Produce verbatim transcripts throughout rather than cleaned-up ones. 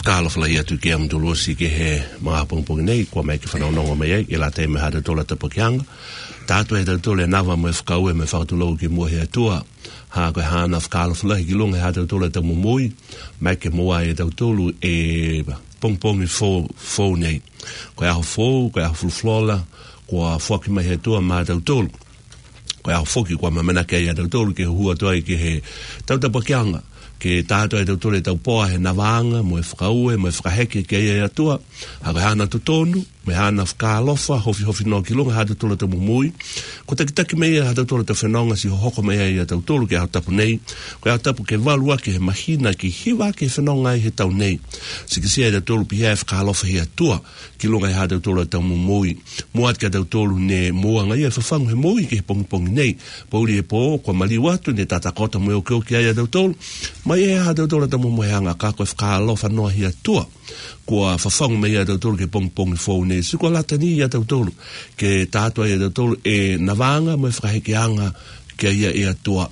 whakaalawhala ia tu ke am tuluosi ke he mga pongpong nei, kua mai ke whanonongo mai ei, ke la te me hata tola tapakianga. Tātua e tautole nawa me whakaue me whakatulou ki mua he atua. Ha koe hana whakaalawhala ki lunga hata tola tamumui, mai ke mua e tautolu e pongpongi fō nei. Koe aho fō, koe aho fulflola, kua whaki mai he atua ma tautolu. Koe aho whoki kua mamana ke ia tautolu ke hua toa ke he tautapakianga. Ke tātua e tautole taupoa he nawanga, mo e whakaue, mo e whakaheke ke ia atua, ha koe hana tutonu, me hana whakalofa, hofi hofi no ki lunga hata tola ta mumui. Ko takitaki mei hata tola ta whenonga si hoko mei ia tau tolu ke hau tapu nei. Ko hau tapu ke walua ke he mahina ki hiwa ke whenonga i he tau nei. Si ki sia i tau tolu pi hea whakalofa hi atua ki lunga i hata tola ta mumui. Muat ke tau tolu ne muanga ia whawhangu he mui ke he pongipongi nei. Pauri e po kwa mali watu ne tatakota mui o keo ki aia tau tolu. Mai e hata tola ta mumui hanga ka koe whakalofa noa hi atua. Kua whawhangu mei a tautolu ke pongpongi fōu nei. Siko latani i a tautolu ke tātua i a tautolu e nawanga mo e whakahekeanga ke ia e atua.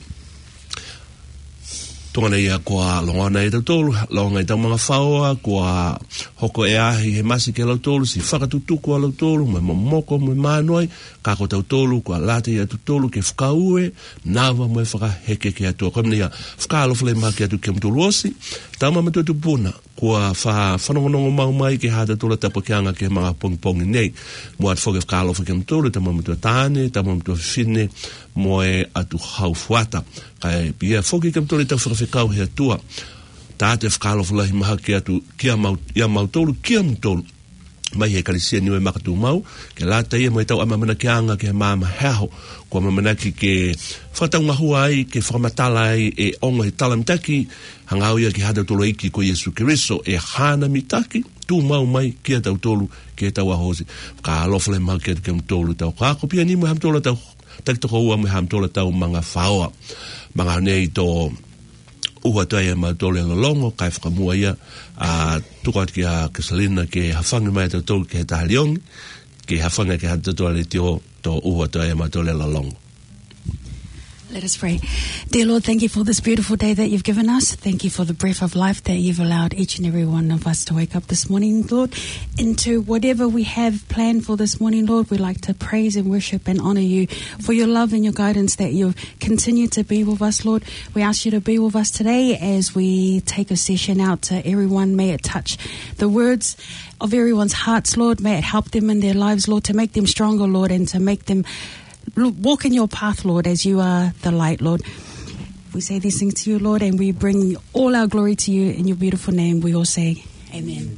Tongana ia kua longona i tautolu, longa i tau mga whaoa, kua hoko e ahi he masi ke lautolu, si whakatutuku a lautolu, mo e momoko, mo e mānoi, kako tautolu, kua late i a tautolu ke whakaue, nawa mo e whakaheke ke atua. Koe mnia, whakalofale maa ke atu ke mtulu osi, tau mama tuatu puna, kua whanongonongo mau mai ke hata tola tapakianga ke mga pongpongi nei. Mua at whoke whakalofa ke mtulu, tau mama tua tāne, tau mama tua whine, mo e atu haufuata. Kai pia whoke ke mtulu tau whakawhekau he atua. Tāte whakalofa lahi maha ke atu kia mau, ia mau tolu, kia mtulu. Mai he karisia niwe makatu mau, ke lata ia mo e tau amamana ke anga ke mama heho, kua mamana ki ke whatau ngahua ai, ke whakamatala ai e onga he talamtaki, hangau ia ki hata tolo iki ko Yesu Keriso, e hana mitaki, tu mau mai kia tau tolu, ke tau ahosi. Ka alofale maha kia ke mtolu tau, ka ako pia ni mo hamtola tau, takitoko ua mo hamtola tau mga whaoa, mga nei to ua toa ia ma tole lolongo, kai whakamua ia, a tukat ki a Kesalina ke hawhangi mai tau tolu ke he tahaliongi, ke hawhanga ke hata toa le tio to ua toa ia ma tole lolongo. Let us pray. Dear Lord, thank you for this beautiful day that you've given us. Thank you for the breath of life that you've allowed each and every one of us to wake up this morning, Lord. Into whatever we have planned for this morning, Lord, we'd like to praise and worship and honor you for your love and your guidance that you continue to be with us, Lord. We ask you to be with us today as we take a session out to everyone. May it touch the words of everyone's hearts, Lord. May it help them in their lives, Lord, to make them stronger, Lord, and to make them walk in your path, Lord, as you are the light, Lord. We say these things to you, Lord, and we bring all our glory to you in your beautiful name. We all say, Amen.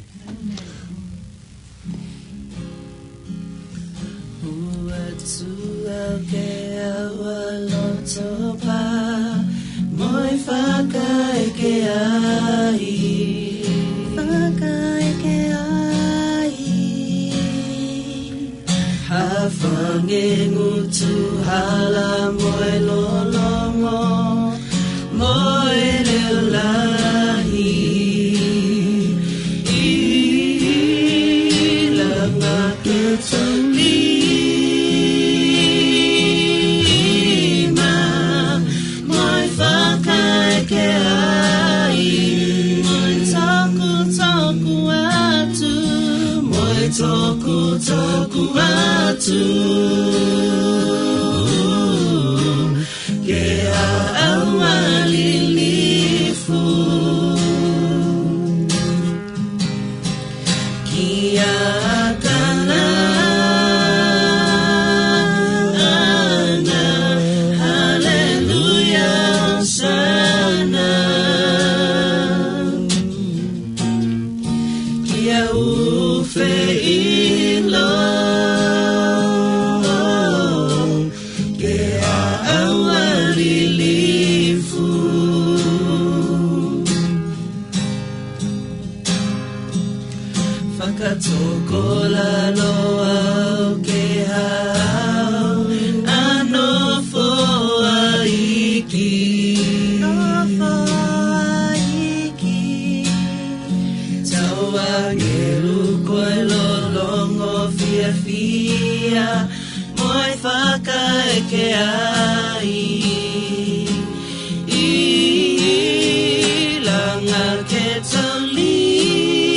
Hafange ngutu hala moe lolongo moe leulahi ilanga ketolima moe whakai ke ai moe taku taku atu moe toku toku atu ke awalilifu kia kana ana hallelujah sana kia ufe ilo Tokola loa ke hao anofo aiki anofo aiki tawa ngelu koe lolongo fia fia moi whaka ke ai ilanga ke tali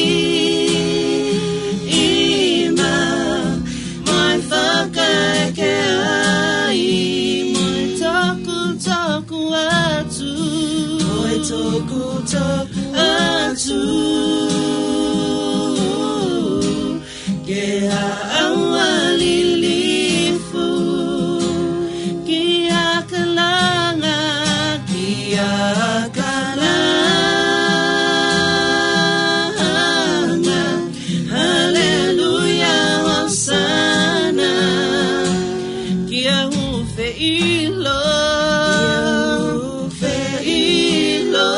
toku atu Koe toku toku atu Ke ha'aua lilifu Ki a kalanga Ki a kalanga Hallelujah Hosanna Ki a hufe ilo Ki a hufe ilo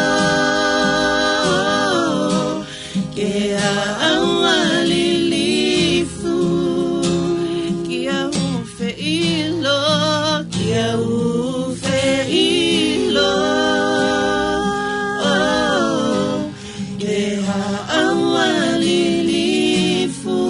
Ke ha'aua lilifu Ki a hufe ilo Ki a hufe ilo Ke ha'aua lilifu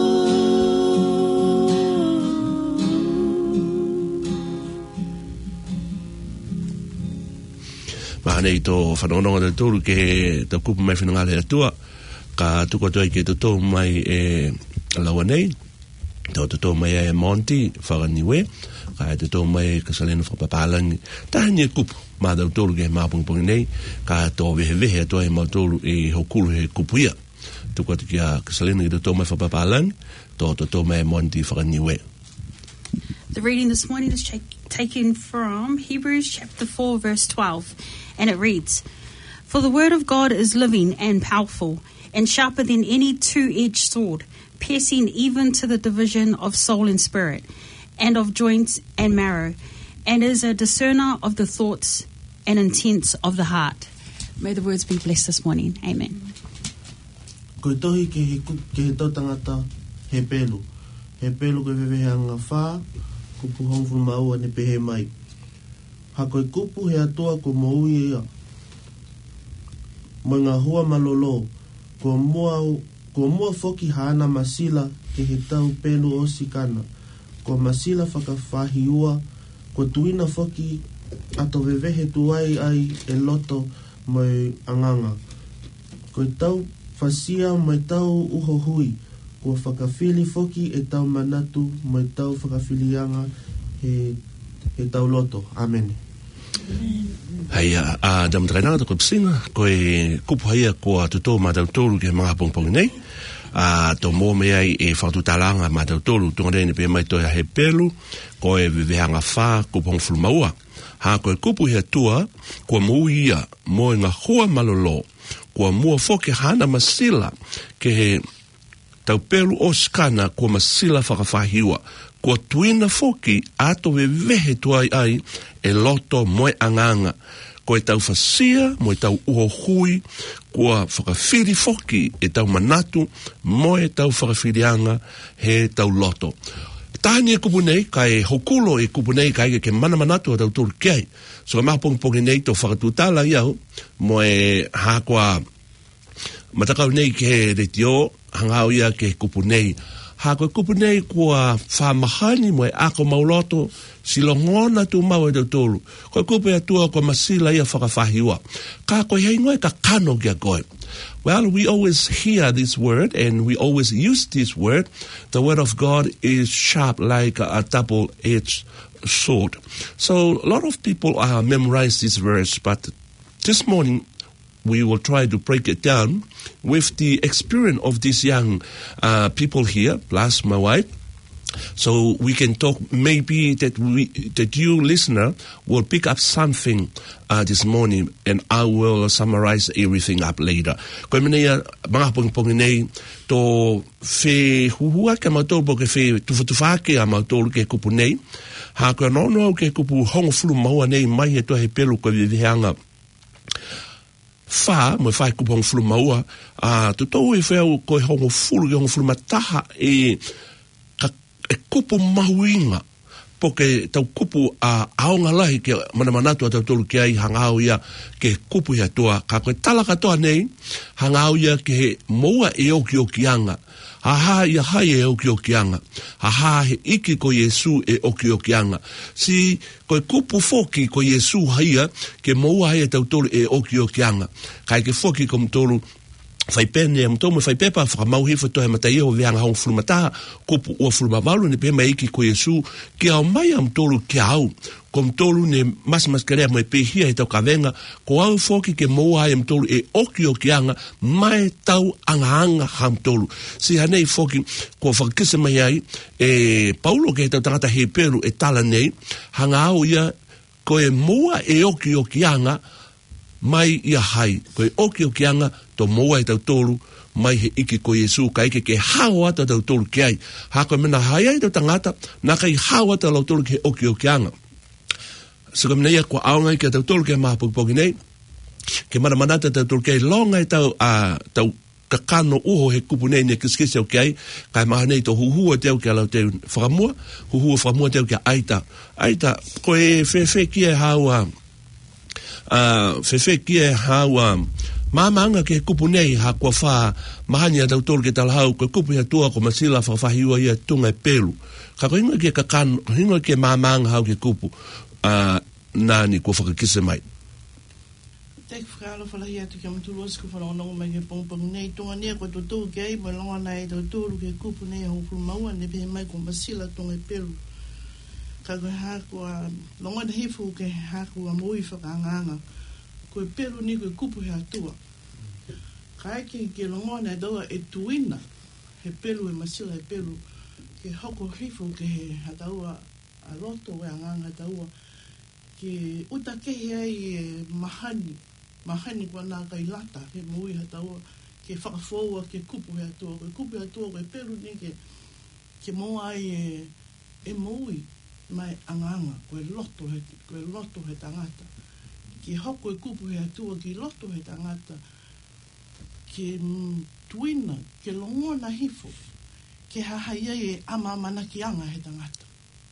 Mahanei tō whanonga te tōru ke tau kupu mai whenanga le atua, ka tuko toi ke tō tō mai e laua nei, tō tō tō mai e Monty, whakaniwe, ka e tō tō mai ka salena whapapalangi, tahani e kupu, mā tau tōru ke māpungpungi nei, ka tō vehe vehe atua e mau tōru e hokuru he kupu ia, tuko te kia ka salena ke tō tō mai whapapalangi, tō tō tō mai e Monty, whakaniwe. The reading this morning is ch- taken from Hebrews chapter four, verse twelve, and it reads, For the word of God is living and powerful, and sharper than any two-edged sword, piercing even to the division of soul and spirit, and of joints and marrow, and is a discerner of the thoughts and intents of the heart. May the words be blessed this morning. Amen. Koe tohi ke he, ku- ke he tau tangata he pelu. He pelu koe weweheanga whā, kupu hongfu maua ne pehe mai. Ha koe kupu he atua ko moui ia. Mo ngā hua malolo, ko mua, ko mua foki haana masila ke he tau pelu o sikana. Ko masila whakawhahiua, ko tuina foki ato wewehe tuai ai e loto moi anganga. Ko tau fasia mai tau uho hui, ko whakawhili foki e tau manatu mai tau whakawhilianga he, he tau loto. Amen. Hei, a uh, dam trainata ko psinga, ko e kupu haia ko a tuto ma tau tolu ke mga pongpong nei, a uh, to mō mea e whatu talanga ma tau tolu, tunga rene pe mai toia he pelu, ko e vivehanga whā kupong fulmaua. Ha ko e kupu hea tua, ko mō ia mō e ngā hua malolo, ko mua foke hana masila ke he tau pelu o skana ko masila whakawhahiua, ko tuina foki ato we vehe tuai ai e loto moe anganga, ko e tau whasia, mo e tau uho hui, ko whakawhiri foki e tau manatu, mo e tau whakawhirianga he tau loto. Tāni e kupu nei, ka e hokulo e kupu nei, ka e ke mana manatu a tau tūru kei. So ka mapongpongi nei tō whakatūtala iau, mo e hākua matakau nei ke retio, hangau ia ke kupu nei. Hākua kupu nei kua whamahani mo e ako mauloto, silongona tu mau e tau tōru. Koe kupu e atua kua masila ia whakawhahiua. Ka koe hei ngoe ka kano kia koe. Well, we always hear this word and we always use this word. The word of God is sharp like a double-edged sword. So a lot of people uh, memorize this verse, but this morning we will try to break it down with the experience of these young uh, people here, plus my wife. So we can talk, maybe that we, that you listener will pick up something uh, this morning, and I will summarize everything up later. Koe menea, mga pongpongi nei, tō whē huhua ke mautolu po ke whē tuwhatufake a mautolu ke kupu nei, ha koe nono au ke kupu hongo fulu maua nei mai e toa he pelu koe viviheanga wha, mo e whai kupu hongo fulu maua, a tu tau e whēu koe hongo fulu ke hongo fulu mataha e e kupu mahuinga po ke tau kupu a aonga lahi ke manamanatu a tau tolu ke ai hangau ia ke kupu ia toa ka koe tala katoa nei hangau ia ke moua e oki oki anga ha ha ia hai e oki oki anga ha ha he iki ko Yesu e oki oki anga si koe kupu foki ko Yesu haia ke moua hai e tau tolu e oki oki anga kai ke foki kom tolu fai pene am tomu fai pepa fa mau hifa to he matai o vianga hong fulmata kupu o fulmavalu ne pe mai ki ko Yesu ki au mai am tolu ki au kom tolu ne mas mas karea mai pe hia e tau kavenga ko au foki ke moa am tolu e oki o kianga mai tau anga anga ham tolu si hanei foki ko fakise mai ai e Paulo ke tau tangata he peru e tala nei hanga au ia ko e moa e oki o kianga mai ia hai, koe oki o kianga, to moa e tau tolu, mai he iki ko Yesu, ka ike ke hao ata tau tolu ki ai. Hako mena hai ai tau tangata, na kai hao ata tau tolu ki oki o kianga. Saka mena ia kua aonga i ke tau tolu ki a maha pokipoki nei, ke mana manata tau tolu ki ai, longa i tau, uh, tau kakano uho he kupu nei ne kiskisi au ki ai, kai maha nei to huhua teo ki alau teo whakamua, huhua whakamua teo ki a aita. Aita, koe fe fe ki e hao a, Uh, fefe kia hawa mamanga ke kupu nei ha kua wha mahani a tautolu ke talahau ko kupu ya tua ko masila whawhahiua ia tunga e pelu ka ko hingo ke kakano hingo ke mamanga hau ke kupu uh, nani kua whakakise mai Tek whakalo whalahi atu kia mtulos ko whanonongo mai ke pongpong nei tunga nia ko tutu ke ai mo longa nei tautolu ke kupu nei hau fulu maua ne pehe mai ko masila tunga e pelu ka koe hākua, longa na hifu ke hākua mui whakanganga, koe peru ni koe kupu he atua. Ka eke ke longa na daua e tuina, he peru e masila e peru, ke hoko hifu ke he hataua a loto e anganga taua, ke uta kehe ai e mahani, mahani kua nā kai lata, ke mui hataua, ke whakafoua ke kupu he atua, koe kupu he atua, koe peru ni ke, ke moa ai e, e mui, mai anganga, koe loto he, koe loto he tangata. Ki hoko e kupu he atua, ki loto he tangata. Ki mm, tuina, ke longona hifo, ke hahaia e ama mana ki anga he tangata.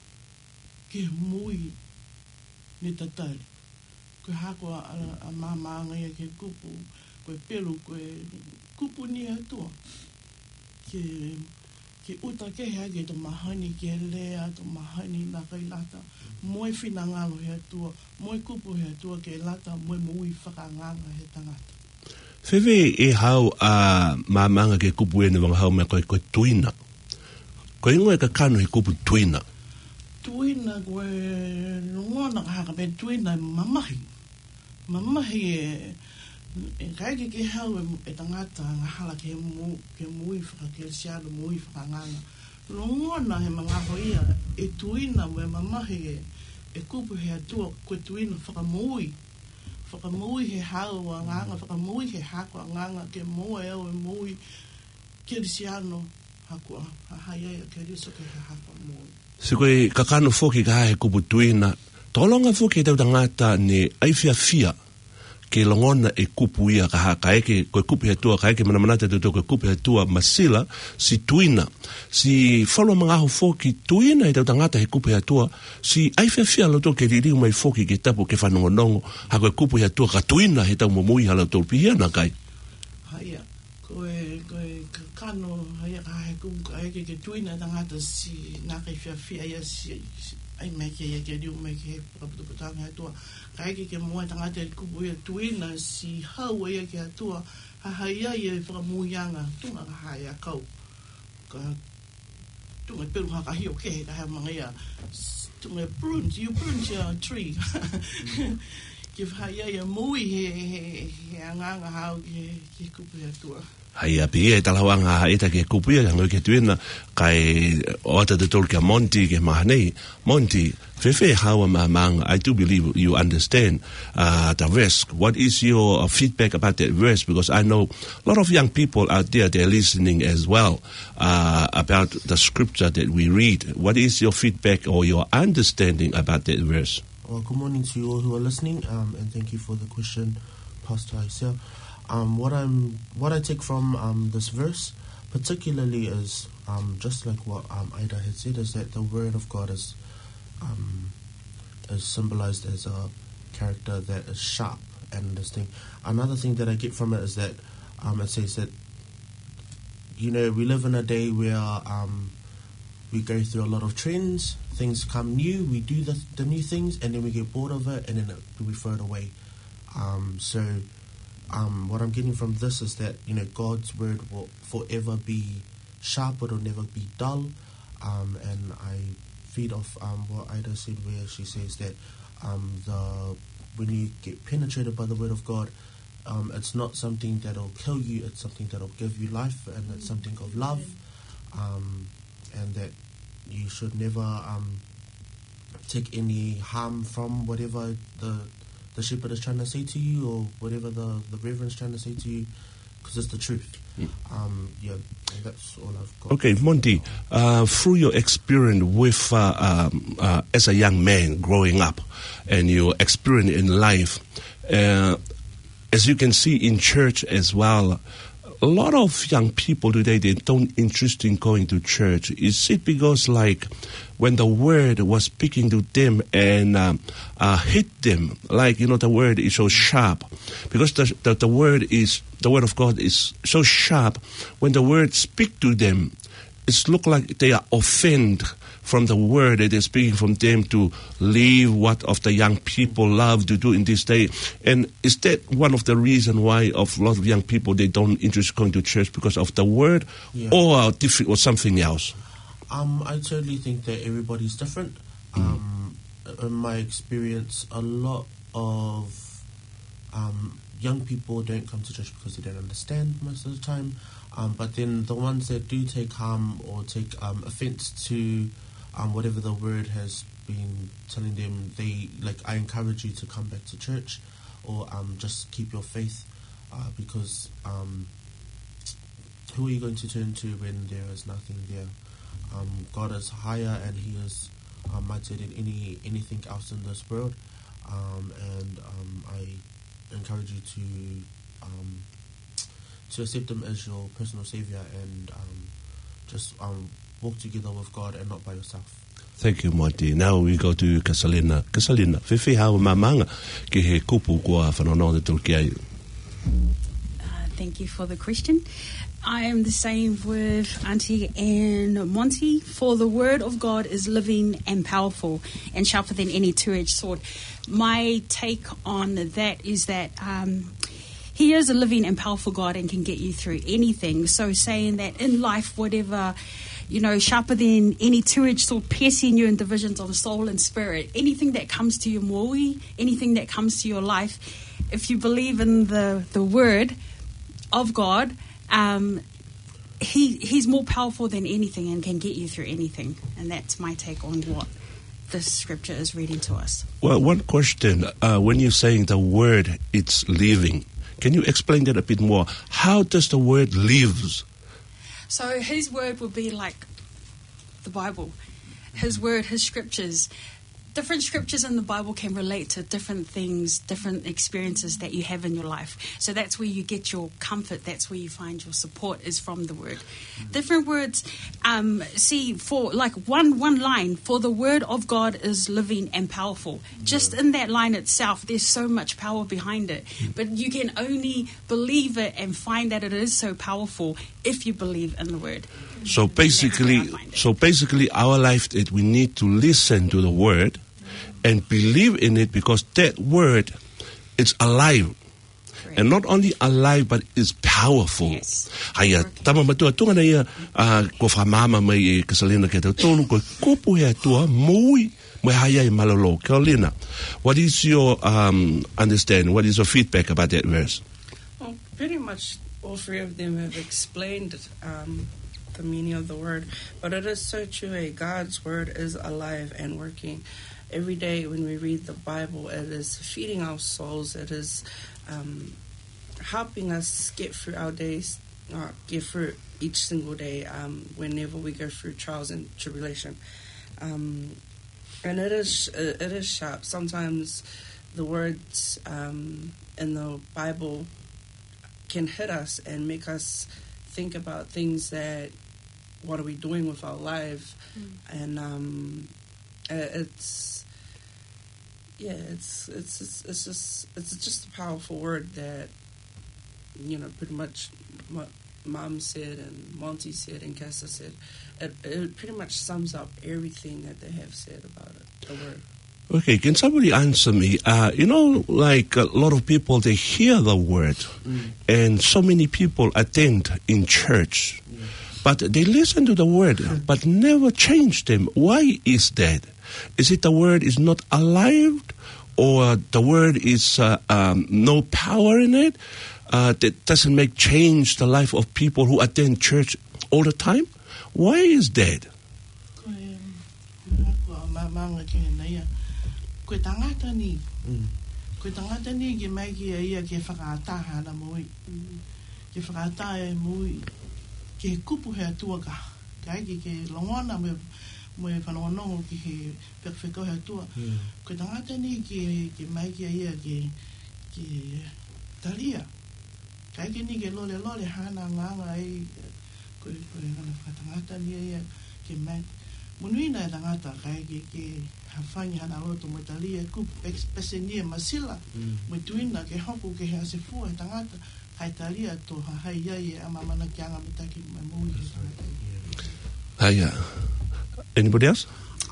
Ke mui ni tatari. Koe hako a, a, a mamanga ia ke kupu, koe pelu, koe kupu ni atua. Ke... Ki uta ke hea ke to mahani ke lea, to mahani na kai lata. Moe whina ngalo he atua, moe kupu he atua ke lata, moe mui whakanganga he tangata. Whewe e hau a uh, mamanga ke kupu e ne wanga hau mea koe koe tuina. Koe ingo e ka kano he kupu tuina. Tuina koe lungona haka me tuina mamahi. Mamahi e... E kaike ke hau e tangata nga hala ke mu ke mui whaka ke siado mui whakanganga. Longona he mga hoia e tuina we mamahi e, e kupu he atua koe tuina whakamui. Whakamui he hau a nganga, whakamui he hako a nganga ke mua eo e mui ke siano hako a haia ke riso ke he hako mui. Si koe kakano foki ka he kupu tuina, tolonga foki e tau tangata ne aifia fia. Ke longona e kupu ia ka haka eke koe kupu he tua ka eke manamanata te koe kupu he tua masila si tuina si whalua mga aho foki tuina e tau tangata he kupu he tua si aifewhia lauto ke ririu mai foki ke tapu ke whanongonongo ha koe kupu he tua ka tuina he tau momui halau tau pihia na kai haia koe koe kano haia ka he kupu ka eke ke tuina tangata si nā kai whiawhia ia si ai mai ke ia ke riu mai ke he raputuputanga he tua ka eke ke mua tangata e kupu ia tuina si hau ia ke atua ha haia ia e whakamuianga tunga ka haia kau ka tunga peru haka hio ke ka hea mga ia tunga prunch, you prunch a tree ke haia ia mui he he he anganga hau ke ke kupu ia atua Hai api e talawanga e ta ke kupu ia ngoi ke tuina kai o ata te tolu ke Monty ke mahanei Monty Fefe how among I do believe you understand uh, the risk. What is your feedback about that risk? Because I know a lot of young people out there, they're listening as well uh, about the scripture that we read. What is your feedback or your understanding about that verse? Well, good morning to you all who are listening, um, and thank you for the question, Pastor Isaiah. Um, what I'm, what I take from um, this verse, particularly, is um, just like what um, Ida had said, is that the Word of God is um, is symbolized as a character that is sharp and this thing. Another thing that I get from it is that um, it says that you know we live in a day where um, we go through a lot of trends. Things come new, we do the, the new things, and then we get bored of it, and then it, we throw it away. Um, so. um, what I'm getting from this is that, you know, God's word will forever be sharp, it will never be dull. Um, and I feed off um, what Ida said, where she says that um, the when you get penetrated by the word of God, um, it's not something that'll kill you, it's something that'll give you life, and it's something of love, um, and that you should never um, take any harm from whatever the the shepherd is trying to say to you, or whatever the, the reverend's trying to say to you, because it's the truth. Mm. Um, yeah, and that's all I've got. Okay, Monty, uh, through your experience with uh, um, uh, as a young man growing up, and your experience in life, uh, as you can see in church as well, a lot of young people today, they don't interest in going to church. Is it because, like, when the word was speaking to them and um, uh, hit them, like, you know, the word is so sharp, because the, the the word is the word of God is so sharp. When the word speak to them, it's look like they are offended from the word that is speaking from them to leave what of the young people love to do in this day. And is that one of the reasons why of a lot of young people, they don't interest going to church because of the word, yeah. or different, or something else? Um, I totally think that everybody's different. Mm. Um, in my experience, a lot of um, young people don't come to church because they don't understand most of the time. Um, but then the ones that do take harm or take um, offense to um, whatever the word has been telling them, they like I encourage you to come back to church, or um, just keep your faith, uh, because um, who are you going to turn to when there is nothing there? Um, God is higher, and He is uh, mightier than any anything else in this world, um, and um, I encourage you to um, to accept Him as your personal Savior, and um, just um, walk together with God and not by yourself. Thank you, Monty. Now we go to Kasalina. Kasalina, whiwhi hau mamanga ki he kupu kua whanonga tulki ai. Thank you for the question. I am the same with Auntie and Monty. For the word of God is living and powerful and sharper than any two-edged sword. My take on that is that um, He is a living and powerful God and can get you through anything. So saying that in life, whatever, you know, sharper than any two-edged sword, piercing you in divisions of soul and spirit, anything that comes to your moui, anything that comes to your life, if you believe in the, the word of God, um, he he's more powerful than anything and can get you through anything. And that's my take on what this scripture is reading to us. Well, one question, uh, when you're saying the word, it's living, can you explain that a bit more? How does the word live? So his word would be like the Bible. His word, his scriptures. Different scriptures in the Bible can relate to different things, different experiences that you have in your life. So that's where you get your comfort. That's where you find your support, is from the word. Mm-hmm. Different words. Um, see, for like one one line, for the word of God is living and powerful. Yeah. Just in that line itself, there's so much power behind it. Mm-hmm. But you can only believe it and find that it is so powerful if you believe in the word. So basically, so basically, our life, that we need to listen to the word and believe in it, because that word is alive. Correct. And not only alive, but is powerful. Yes. Haya, tama matua tunga na ia ko whamama mai e Kasalina ke tau tonu ko kupu hea tua mui mai haya i malolo. Carolina, what is your um, understanding? What is your feedback about that verse? Well, pretty much all three of them have explained um, the meaning of the word, but it is so true. eh? God's word is alive and working. Every day when we read the Bible, it is feeding our souls. It is um, helping us get through our days, uh, get through each single day um, whenever we go through trials and tribulation. Um, and it is it is sharp. Sometimes the words um, in the Bible can hit us and make us think about things that, what are we doing with our life? Mm. And um, it's, yeah, it's, it's, it's, it's just, it's just a powerful word that, you know, pretty much what Mom said and Monty said and Kessa said. It, it pretty much sums up everything that they have said about it, the word. Okay, can somebody answer me? Uh, you know, like a lot of people, they hear the word, mm. and so many people attend in church, yeah. but they listen to the word, but never change them. Why is that? Is it the word is not alive, or the word is uh, um, no power in it? Uh, that doesn't make change the life of people who attend church all the time? Why is that? Koe tangata ni, koe tangata ni ke mai ki ia ke whakaataha na mui, ke whakaataha e mui, ke kupu hea tuaka, kai ki ke longona me me whanongonongo ki he perfeko hea tua. Koe tangata ni ke ke mai ki ia ke ke talia, kai ki ni ke lole lole hana nganga ai, koe koe ngana whakatangata ni ia ke mai. Munuina e tangata kai ki ke hawhangi hana roto mo talia kup pesenia masila mo tuina ke hoku ke hea se fua e tangata hai talia to hai iai e ama mana ki anga mitaki mai mui ke tangata. Hiya. Anybody else?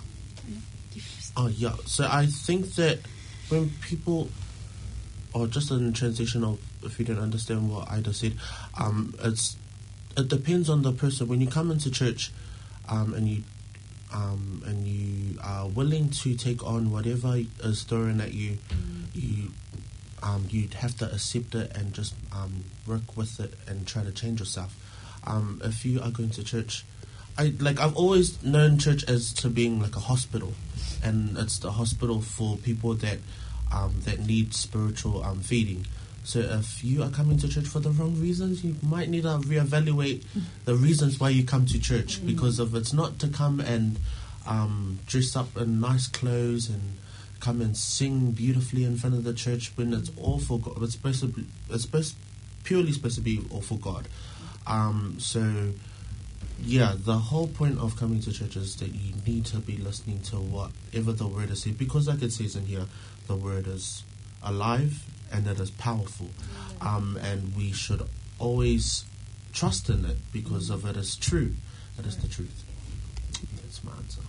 Oh, yeah. So I think that when people, or just in transition of, if you don't understand what Ida said, um, it's it depends on the person. When you come into church um, and you Um, and you are willing to take on whatever is thrown at you, mm. you um, you'd have to accept it and just um, work with it and try to change yourself. Um, if you are going to church, I like I've always known church as to being like a hospital, and it's the hospital for people that um, that need spiritual um, feeding. So if you are coming to church for the wrong reasons, you might need to reevaluate the reasons why you come to church. Because if it's not to come and um, dress up in nice clothes and come and sing beautifully in front of the church, when it's all for God, it's supposed to be, it's supposed, purely supposed to be all for God. Um, so yeah, the whole point of coming to church is that you need to be listening to whatever the word is saying, because like it says in here, the word is alive and it is powerful, um, and we should always trust in it because of it is true. It is the truth. That's my answer.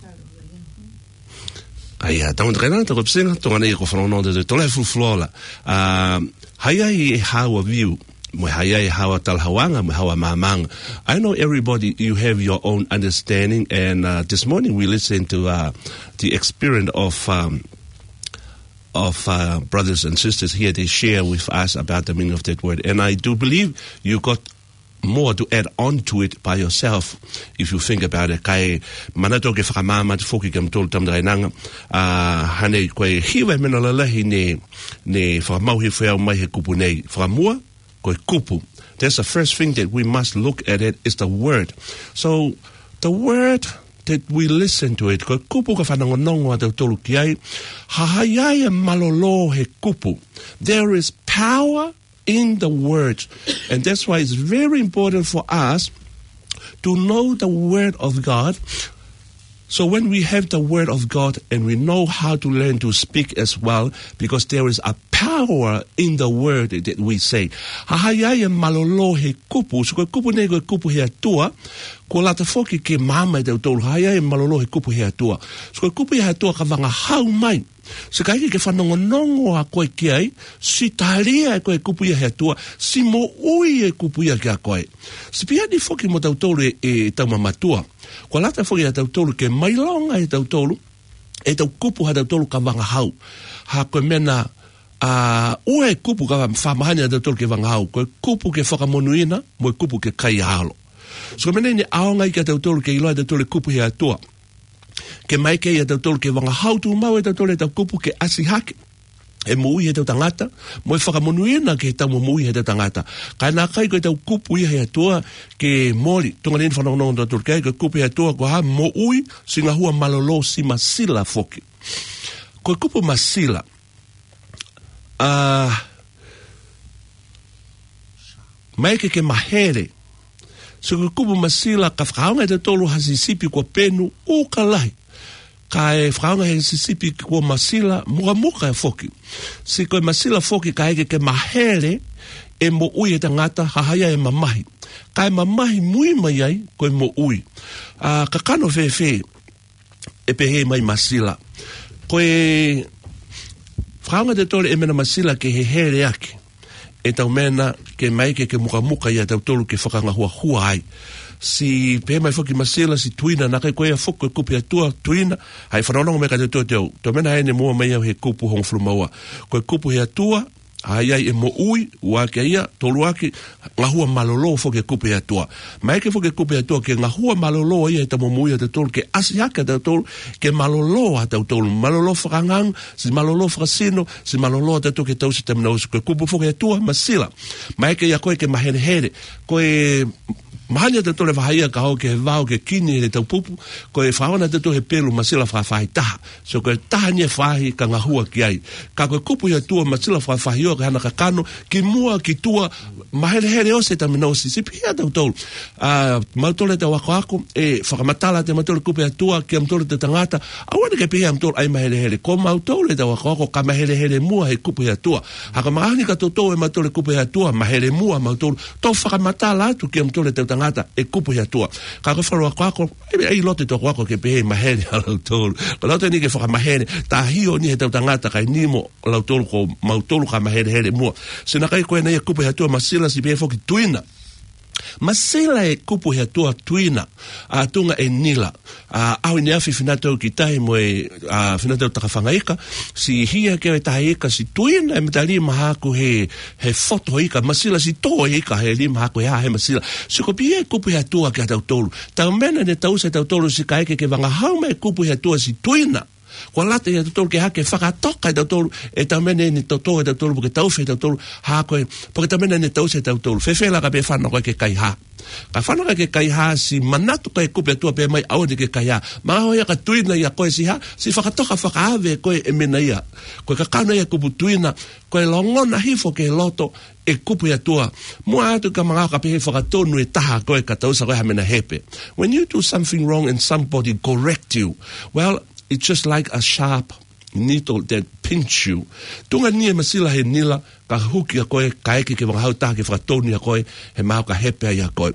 Aia, tamu takaina ta ko psinga to ngana ko frono de to le fu flola. Um, haya I hawa view. Mo haya I hawa talhawanga mo hawa mamang. I know everybody you have your own understanding, and uh, this morning we listened to uh, the experience of um, of uh, brothers and sisters here. They share with us about the meaning of that word, and I do believe you got more to add on to it by yourself if you think about it. Kai manato ke whakamama te whoki kam tolu tam drainanga hane koe hiwa mena lalahi ne ne whakamauhi whao mai he kupu nei whakamua koe kupu. That's the first thing that we must look at it, is the word. So the word that we listen to it, ko kupu ka whanangonongo a tau tolu ki ai, hahaiai e malolo he kupu. There is power in the word, and that's why it's very important for us to know the word of God. So when we have the word of God and we know how to learn to speak as well, because there is a power in the word that we say. Hahaiai e malolo he kupu, so ko kupu nei ko kupu he atua, ko lata foki ke mama e tau tolu, hahaiai e malolo he kupu he atua. So ko kupu he atua ka wanga hau mai. Se kai ke whanongonongo a koe ki ai, si taria e koe kupu ia he atua, si mo ui e kupu ia ki a koe. Si pia ni foki mo tau tolu e, e tau mamatua, ko lata foki a tau tolu ke mailonga e tau tolu, e tau kupu ha tau tolu ka wanga hau. Ha koe mena, uh, ue kupu ka whamahani a tau tolu ke wanga hau, koe kupu ke whakamonuina, mo e kupu ke kai halo. So mena ni aongai ka tau tolu ke iloa tau tolu kupu he atua. Ke mai ke ia tau tolu ke wanga hau tu mau e tau tolu e tau kupu ke asi hake. E mui he tau tangata, mo e whakamonuina ke tau mo mui he tau tangata. Kai nā kai koe tau kupu ia he atua ke mori. Tunga nini whanongonongo tau tolu ke kupu he atua ko ha mo ui singa hua malolo si masila foki. Koe kupu masila. Uh, mai ke ke mahere. So koe kupu masila ka whakaonga e tau tolu hasisipi kua penu o ka lahi. Ka e whakaonga he sisipi kua masila muka muka e foki. Si koe masila foki ka eke ke mahere e mo ui e tangata hahaya e mamahi. Ka e mamahi mui mai ai koe mo ui. Uh, ka kano fe fe e pehe mai masila. koe whaanga te tole e mena masila ke he here ake e tau mena ke maike ke muka muka ia tau tolu ke whakanga hua hua ai si pe mai foki masila si tuina na kai koe a foko e kupi atua tuina hai whanonongo me ka te tau tau tau mena haene mua mai au he kupu hong flumaua koe kupu he atua ai ai e mo ui ua ke ia tolu ake ngā hua malolo foke kupe atua mai ke foke kupe atua ke ngā hua malolo ia e ta momui a te tolu ke asi haka te tolu ke malolo a te tolu malolo whakangang si malolo whakasino si malolo a te tolu ke tau si tamina usu koe kupu foke atua masila mai ke ia koe ke mahere here koe mahanya te tole whahaia ka hau ke he vau ke kini he tau pupu ko e whaona te tole he pelu masila whawhai taha so ko e taha nye whahi ka ngahua ki ai ka koe kupu ia tua masila whawhai o ka hana ka kano ki mua ki tua mahere here o se tamina osi si pia tau tolu uh, mautole te wako ako e whakamatala te mautole kupu ia tua ki amtole te tangata awane ke pia amtole ai mahere here ko mautole te wako ako ka mahere here mua he kupu ia tua haka mahani ka toto e mautole kupu ia tua mahere mua mautole to whakamatala atu ki amtole te tangata ngata e kupu ya tua ka ko falo kwako e ai lote to kwako ke pe mahere ala tolu ko lote ni ke fa mahere ta hio ni he tangata kai nimo la tolu ko mautolu ka mahere hele mo sina kai ko na e kupu ya tua masila si pe fo ki tuina masela e kupu he tua tuina a tunga e nila a au ni afi finato ki tai mo e a finato takawhangaika si hia ke e taika si tuina e metali mahaku he he foto ika masila si to ika he li mahaku ya he masila si ko pia kupu he tua ke tau tolu tau mena ne tau se tau tolu si kaike ke vanga hauma e kupu he tua si tuina ko late ia tolu ke hake whakatoka e tau tolu e tau mene ni toto e tau tolu porque tau whi tau tolu hako e porque tau mene ni tau se tau tolu whewhela ka pe whanau ke kai ha ka whanau ke kai ha si manatu ka e kupe atua pe mai au ni ke kai ha maa hoa ka tuina ia koe si ha si whakatoka whakaave koe e mena ia koe ka kano ia kupu tuina koe longona hifo ke loto e kupu atua mua atu ka mga ka pe whakatonu e taha koe ka tausa koe ha mena hepe when you do something wrong and somebody correct you well it's just like a sharp needle that pinch you. Tunga ni e masila he nila ka huki a koe, ka eke ke mga hautaha ke whakatoni a koe, he maho ka hepe a koe.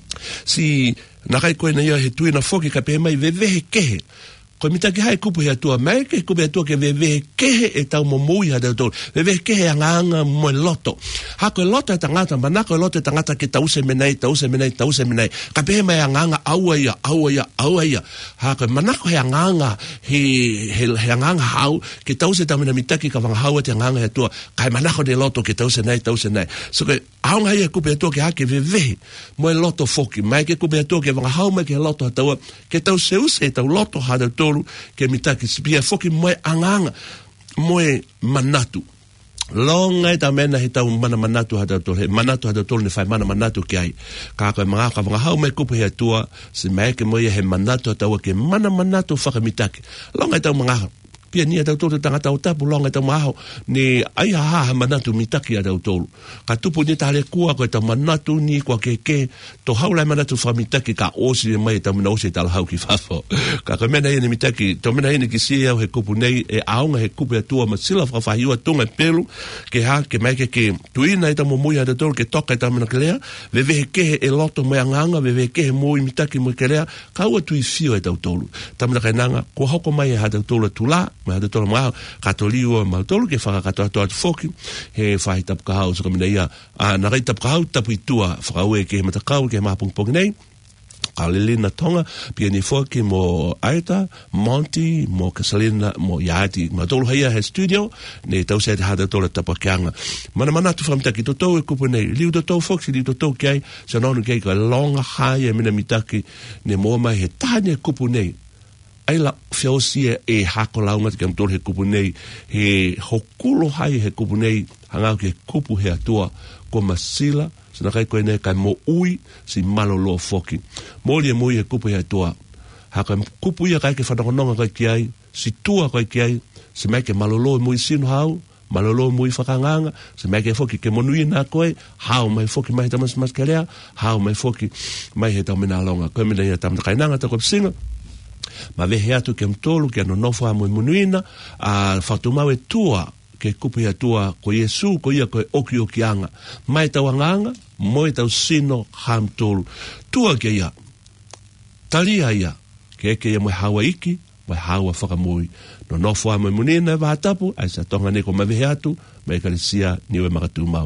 Si nakai koe na ia he tuina foki ka pe mai vevehe kehe. Koe mitaki hae kupu hea tua mai, ke kupu hea tua ke vevehe kehe e tau momui ha tau tolu. Vevehe kehe a nganga mo e loto. Ha koe loto e tangata, manako e loto e tangata ke tause menei, tause menei, tause menei. Ka pehe mai a nganga aua ia, aua ia, aua ia. Ha koe manako he a nganga, he, he, he a nganga hau, ke tause tau mena mitaki ka wanga hau e te nganga hea tua. Ka he manako de loto ke tause nei, tause nei. So koe, aunga ia kupu hea tua ke hake vevehe, mo e loto foki. Mai ke kupu hea tua ke wanga hau mai ke loto ha taua, ke tause use e tau loto ha tau tolu, ke mitaki spia foki moe anganga moe manatu longa e ta mena he tau mana manatu ha tau he manatu ha tau ne fai mana manatu ki ai ka ka mga ka mga hau me kupu he tua si mai ke moe he manatu tau ke mana manatu whaka mitaki longa e tau mga pia ni tau tolu tangata o tapu longa tau maho ni ai ha ha manatu mitaki a tau tolu ka tupu ni tale kua ko tau manatu ni kwa ke ke to haula manatu fa mitaki ka osi mai tau mina osi tala hau ki fafo ka ka mena ni mitaki to mena ni ki si e kupu nei e aunga he kupu e tua masila fa fa hiwa tunga pelu ke ha ke mai ke ke tuina e tau momui a tau tolu ke toka e tau mina kelea veve ke e loto mai anganga veve ke moi mitaki mo kelea ka ua tui fio e tau tolu tau mina kainanga ko hoko mai e ha tau tolu tula ma de tolo ma katoliu ma tolo ke fa ka to foki he fa tap ka hau so ka ia a na rai tap ka hau tap itua fa we ke mata ka ke ma pung pung nei kalilina tonga piani foki mo aita monti mo kasalina mo yati ma tolo hia he studio ne tau se ha de tolo tap kanga mana mana tu fam taki to to ku nei liu to to foki liu to to kai so no ke ka long high mina mitaki ne mo mai he tane kupu nei ai la fiosia e hako launga ke amtore he kupu nei he hokulo hai he kupu nei hanga ke kupu he atua ko masila sina kai koe nei kai mo ui si malolo foki moli e moi he kupu he atua haka kupu ia kai ke whanonga kai ki ai si tua kai ki ai si mai ke malolo e moi sinu hau malolo moi whakanganga si mai ke foki ke monui na koe hau mai foki mai tamas mas kelea hau mai foki mai he taumina longa koe mina ia tamna kainanga ta koe singa ma vehe atu ke mtolu ke ano nofo ha muimunuina a whatumau e tua ke kupu ia tua ko Yesu ko ia ko oki oki anga mai tau anganga moi tau sino ha mtolu tua ke ia talia ia ke eke ia moi hawa iki mai hawa whakamui no no fo mo munina va tapu ai sa tonga ne ko mavehe atu mai kalisia niwe makatu mau